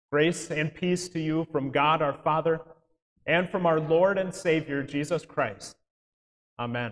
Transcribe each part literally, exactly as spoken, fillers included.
Grace and peace to you from God our Father and from our Lord and Savior, Jesus Christ. Amen.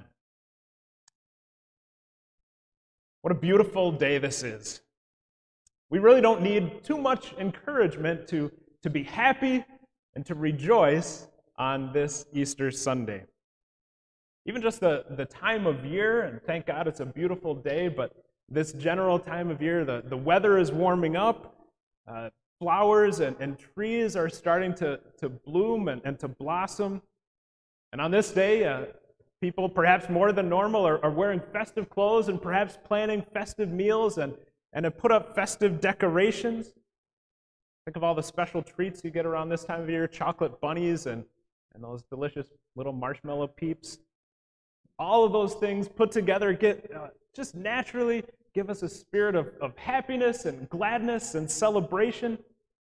What a beautiful day this is. We really don't need too much encouragement to, to be happy and to rejoice on this Easter Sunday. Even just the, the time of year, and thank God it's a beautiful day, but this general time of year, the, the weather is warming up, uh, flowers and, and trees are starting to, to bloom and, and to blossom. And on this day, uh, people, perhaps more than normal, are, are wearing festive clothes and perhaps planning festive meals and, and have put up festive decorations. Think of all the special treats you get around this time of year, chocolate bunnies and, and those delicious little marshmallow peeps. All of those things put together get uh, just naturally give us a spirit of, of happiness and gladness and celebration.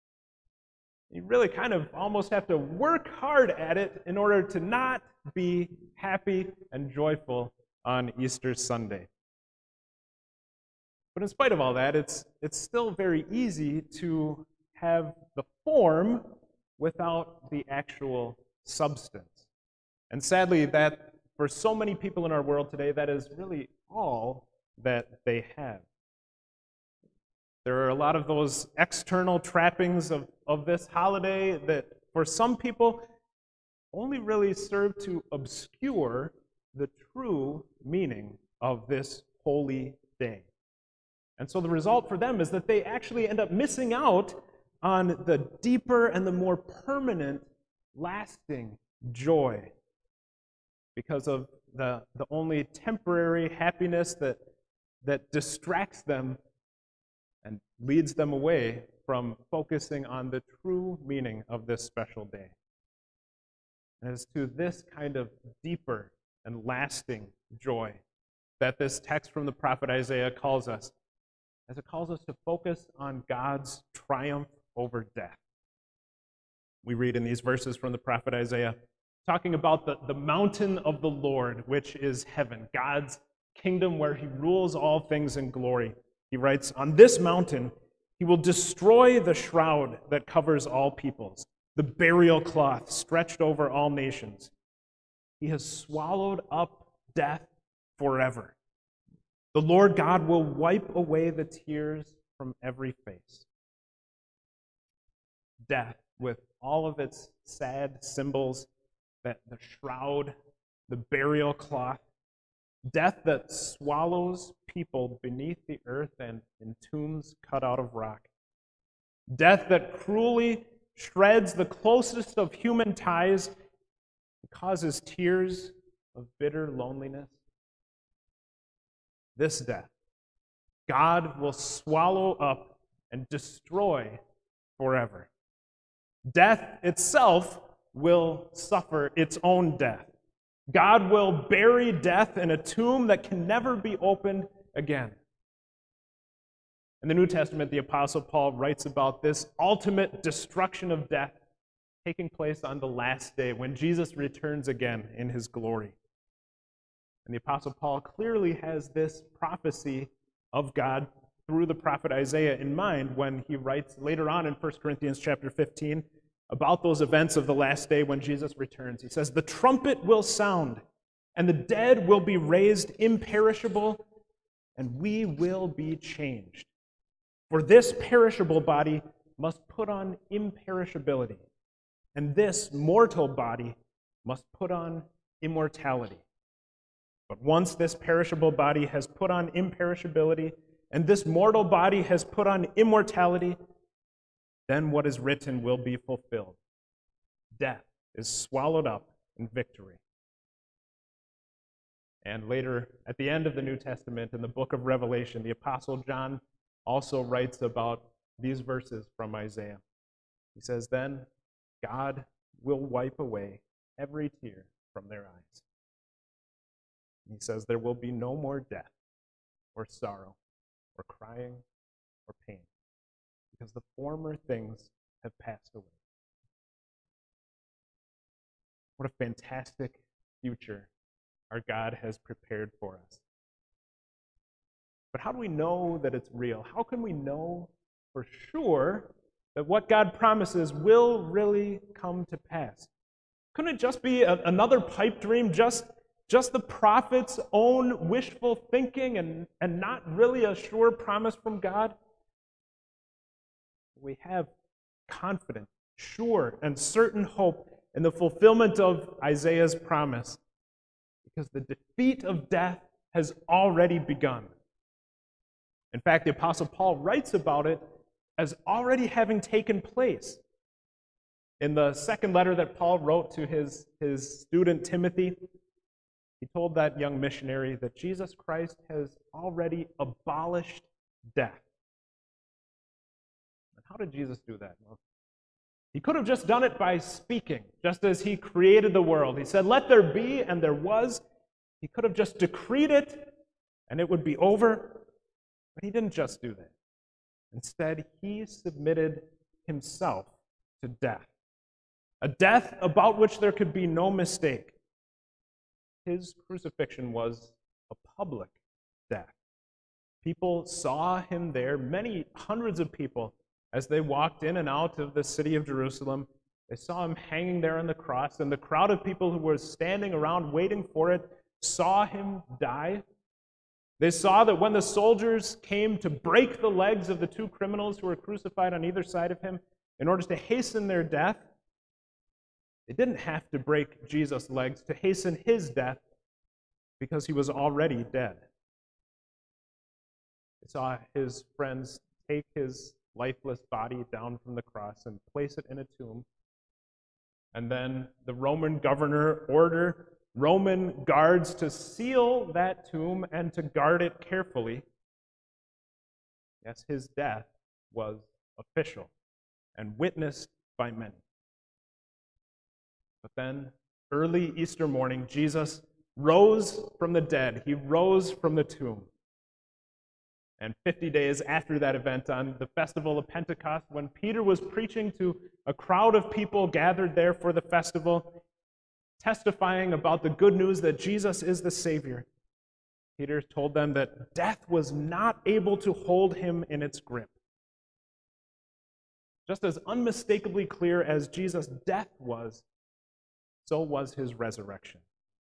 You really kind of almost have to work hard at it in order to not be happy and joyful on Easter Sunday. But in spite of all that, it's, it's still very easy to have the form without the actual substance. And sadly, that for so many people in our world today, that is really all that they have. There are a lot of those external trappings of, of this holiday that for some people only really serve to obscure the true meaning of this holy day. And so the result for them is that they actually end up missing out on the deeper and the more permanent, lasting joy because of the, the only temporary happiness that, that distracts them and leads them away from focusing on the true meaning of this special day. And it's to this kind of deeper and lasting joy that this text from the prophet Isaiah calls us, as it calls us to focus on God's triumph over death. We read in these verses from the prophet Isaiah, talking about the, the mountain of the Lord, which is heaven, God's kingdom where he rules all things in glory. He writes, "On this mountain he will destroy the shroud that covers all peoples, the burial cloth stretched over all nations. He has swallowed up death forever. The Lord God will wipe away the tears from every face." Death, with all of its sad symbols, that the shroud, the burial cloth, death that swallows people beneath the earth and in tombs cut out of rock. Death that cruelly shreds the closest of human ties and causes tears of bitter loneliness. This death, God will swallow up and destroy forever. Death itself will suffer its own death. God will bury death in a tomb that can never be opened again. In the New Testament, the Apostle Paul writes about this ultimate destruction of death taking place on the last day when Jesus returns again in his glory. And the Apostle Paul clearly has this prophecy of God through the prophet Isaiah in mind when he writes later on in First Corinthians chapter fifteen about those events of the last day when Jesus returns. He says, "The trumpet will sound, and the dead will be raised imperishable, and we will be changed. For this perishable body must put on imperishability, and this mortal body must put on immortality. But once this perishable body has put on imperishability, and this mortal body has put on immortality, then what is written will be fulfilled. Death is swallowed up in victory." And later, at the end of the New Testament, in the book of Revelation, the Apostle John also writes about these verses from Isaiah. He says, "Then God will wipe away every tear from their eyes." And he says, "There will be no more death, or sorrow, or crying, or pain, because the former things have passed away." What a fantastic future our God has prepared for us. But how do we know that it's real? How can we know for sure that what God promises will really come to pass. Couldn't it just be a, another pipe dream, just, just the prophet's own wishful thinking and, and not really a sure promise from God? We have confident, sure, and certain hope in the fulfillment of Isaiah's promise, because the defeat of death has already begun. In fact, the Apostle Paul writes about it as already having taken place. In the second letter that Paul wrote to his, his student Timothy, he told that young missionary that Jesus Christ has already abolished death. And how did Jesus do that? Well, he could have just done it by speaking, just as he created the world. He said, "Let there be," and there was. He could have just decreed it, and it would be over. But he didn't just do that. Instead, he submitted himself to death, a death about which there could be no mistake. His crucifixion was a public death. People saw him there, many hundreds of people, as they walked in and out of the city of Jerusalem. They saw him hanging there on the cross, and the crowd of people who were standing around waiting for it saw him die. They saw that when the soldiers came to break the legs of the two criminals who were crucified on either side of him in order to hasten their death, they didn't have to break Jesus' legs to hasten his death because he was already dead. They saw his friends take his lifeless body down from the cross and place it in a tomb. And then the Roman governor ordered Roman guards to seal that tomb and to guard it carefully. Yes, his death was official and witnessed by many. But then, early Easter morning, Jesus rose from the dead. He rose from the tomb. And fifty days after that event, on the festival of Pentecost, when Peter was preaching to a crowd of people gathered there for the festival, testifying about the good news that Jesus is the Savior, Peter told them that death was not able to hold him in its grip. Just as unmistakably clear as Jesus' death was, so was his resurrection.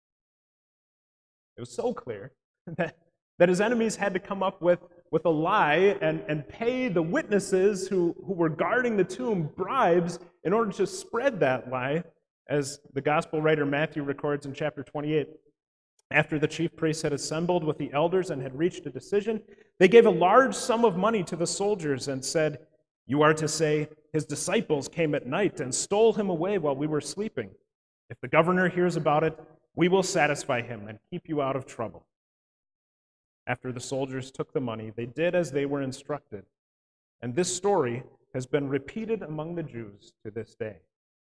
It was so clear that, that his enemies had to come up with, with a lie and, and pay the witnesses who, who were guarding the tomb bribes in order to spread that lie, as the gospel writer Matthew records in chapter twenty-eight. After the chief priests had assembled with the elders and had reached a decision, they gave a large sum of money to the soldiers and said, "You are to say, 'His disciples came at night and stole him away while we were sleeping.' If the governor hears about it, we will satisfy him and keep you out of trouble." After the soldiers took the money, they did as they were instructed. And this story has been repeated among the Jews to this day.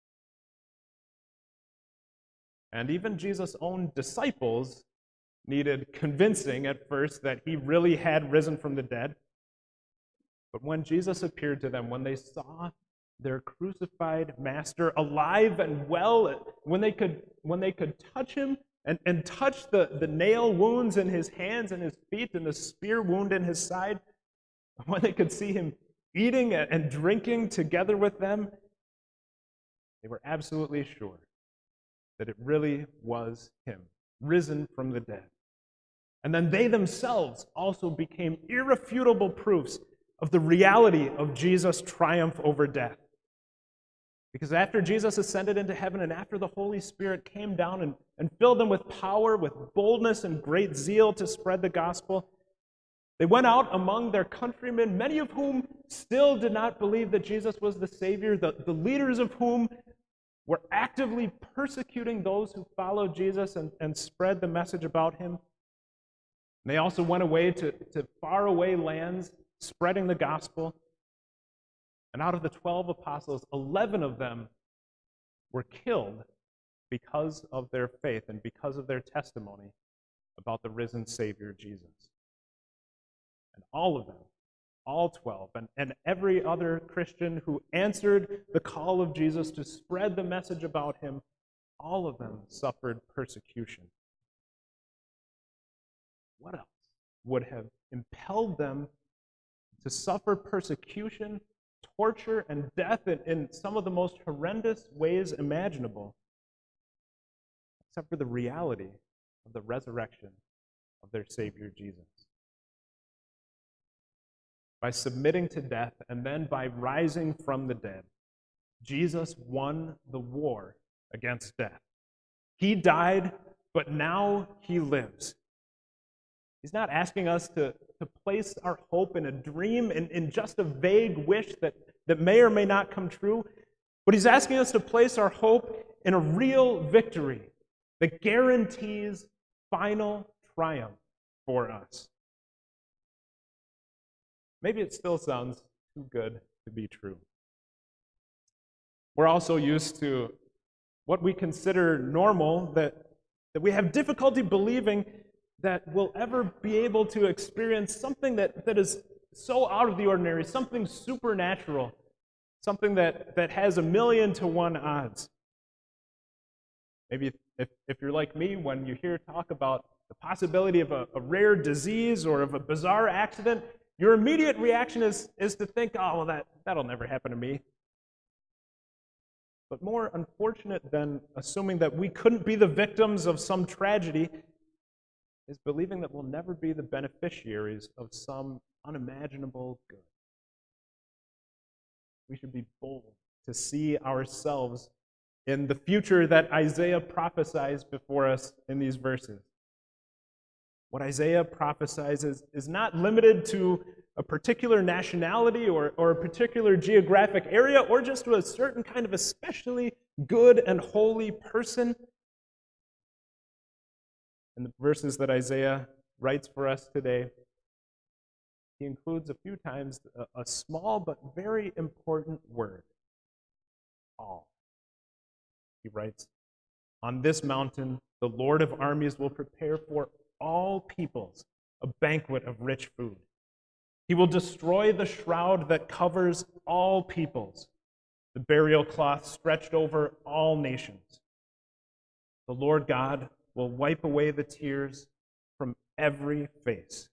And even Jesus' own disciples needed convincing at first that he really had risen from the dead. But when Jesus appeared to them, when they saw their crucified master alive and well, when they could, when they could touch him and, and touch the, the nail wounds in his hands and his feet and the spear wound in his side, when they could see him eating and drinking together with them, they were absolutely sure that it really was him, risen from the dead. And then they themselves also became irrefutable proofs of the reality of Jesus' triumph over death. Because after Jesus ascended into heaven and after the Holy Spirit came down and, and filled them with power, with boldness and great zeal to spread the gospel, they went out among their countrymen, many of whom still did not believe that Jesus was the Savior, the, the leaders of whom were actively persecuting those who followed Jesus and, and spread the message about him. And they also went away to, to faraway lands, spreading the gospel. And out of the twelve apostles, eleven of them were killed because of their faith and because of their testimony about the risen Savior Jesus. And all of them, all twelve, and, and every other Christian who answered the call of Jesus to spread the message about him, all of them suffered persecution. What else would have impelled them to suffer persecution, torture and death in, in some of the most horrendous ways imaginable, except for the reality of the resurrection of their Savior Jesus. By submitting to death and then by rising from the dead, Jesus won the war against death. He died, but now he lives. He's not asking us to, to place our hope in a dream, in, in just a vague wish that, that may or may not come true, but he's asking us to place our hope in a real victory that guarantees final triumph for us. Maybe it still sounds too good to be true. We're also used to what we consider normal, that, that we have difficulty believing that we'll ever be able to experience something that, that is so out of the ordinary, something supernatural, something that, that has a million to one odds. Maybe if, if you're like me, when you hear talk about the possibility of a, a rare disease or of a bizarre accident, your immediate reaction is, is to think, oh, well, that, that'll never happen to me. But more unfortunate than assuming that we couldn't be the victims of some tragedy is believing that we'll never be the beneficiaries of some unimaginable good. We should be bold to see ourselves in the future that Isaiah prophesies before us in these verses. What Isaiah prophesies is, is not limited to a particular nationality or, or a particular geographic area or just to a certain kind of especially good and holy person. In the verses that Isaiah writes for us today, he includes a few times a, a small but very important word, all. He writes, "On this mountain the Lord of armies will prepare for all peoples a banquet of rich food. He will destroy the shroud that covers all peoples, the burial cloth stretched over all nations. The Lord God will wipe away the tears from every face."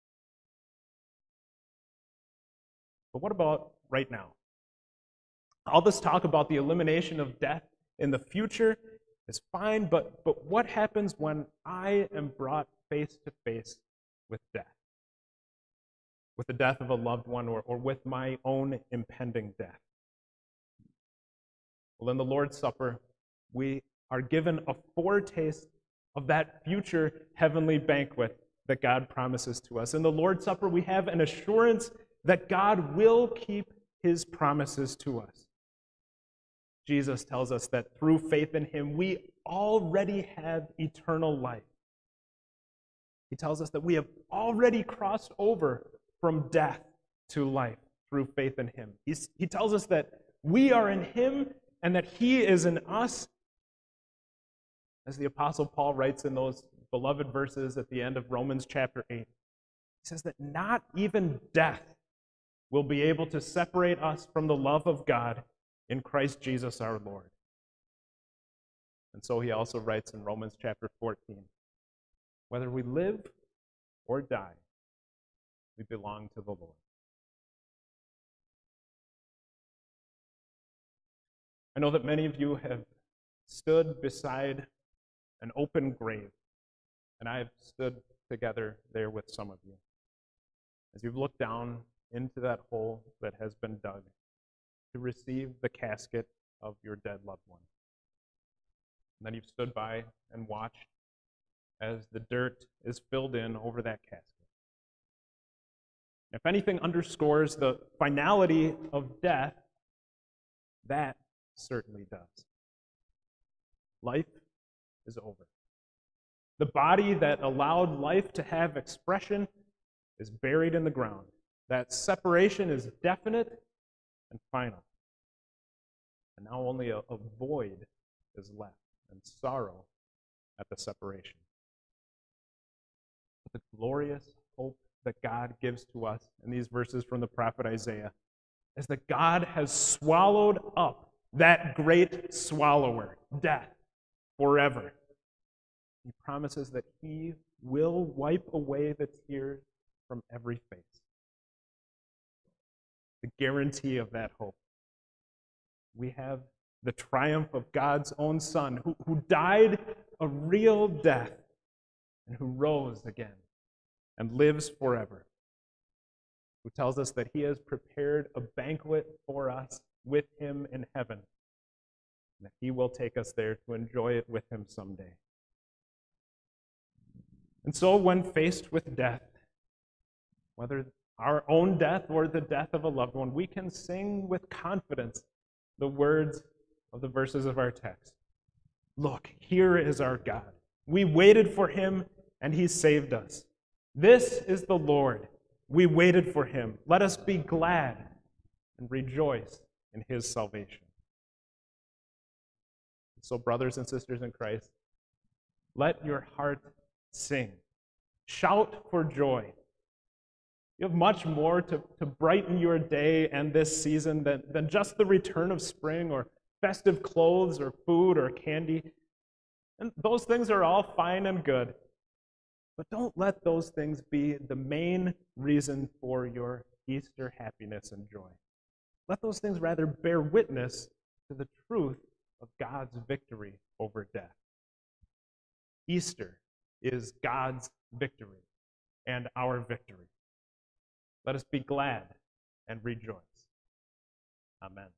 But what about right now? All this talk about the elimination of death in the future is fine, but, but what happens when I am brought face to face with death? With the death of a loved one or, or with my own impending death? Well, in the Lord's Supper, we are given a foretaste of that future heavenly banquet that God promises to us. In the Lord's Supper, we have an assurance that God will keep his promises to us. Jesus tells us that through faith in him, we already have eternal life. He tells us that we have already crossed over from death to life through faith in him. He's, he tells us that we are in him and that he is in us. As the Apostle Paul writes in those beloved verses at the end of Romans chapter eight, he says that not even death will be able to separate us from the love of God in Christ Jesus our Lord. And so he also writes in Romans chapter fourteen, whether we live or die, we belong to the Lord. I know that many of you have stood beside an open grave, and I have stood together there with some of you. As you've looked down into that hole that has been dug to receive the casket of your dead loved one. And then you've stood by and watched as the dirt is filled in over that casket. If anything underscores the finality of death, that certainly does. Life is over. The body that allowed life to have expression is buried in the ground. That separation is definite and final. And now only a, a void is left, and sorrow at the separation. But the glorious hope that God gives to us in these verses from the prophet Isaiah is that God has swallowed up that great swallower, death, forever. He promises that he will wipe away the tears from every face. the guarantee of that hope. We have the triumph of God's own Son, who, who died a real death and who rose again and lives forever, who tells us that he has prepared a banquet for us with him in heaven, and that he will take us there to enjoy it with him someday. And so when faced with death, whether our own death or the death of a loved one, we can sing with confidence the words of the verses of our text. Look, here is our God. We waited for him, and he saved us. This is the Lord. We waited for him. Let us be glad and rejoice in his salvation. So, brothers and sisters in Christ, let your heart sing. Shout for joy. You have much more to, to brighten your day and this season than, than just the return of spring or festive clothes or food or candy. And those things are all fine and good. But don't let those things be the main reason for your Easter happiness and joy. Let those things rather bear witness to the truth of God's victory over death. Easter is God's victory and our victory. Let us be glad and rejoice. Amen.